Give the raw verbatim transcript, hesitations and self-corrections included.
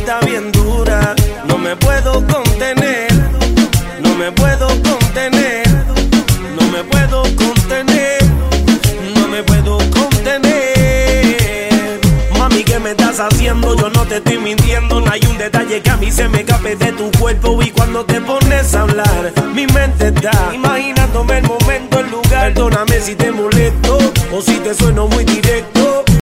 está bien dura. No me puedo contener, no me puedo contener, no me puedo contener, no me puedo contener. Mami, ¿qué me estás haciendo? Yo no te estoy mintiendo. No hay un detalle que a mí se me escape de tu cuerpo. Y cuando te pones a hablar, mi mente está imaginándome el momento, el lugar. Perdóname si te molesto o si te sueno muy directo.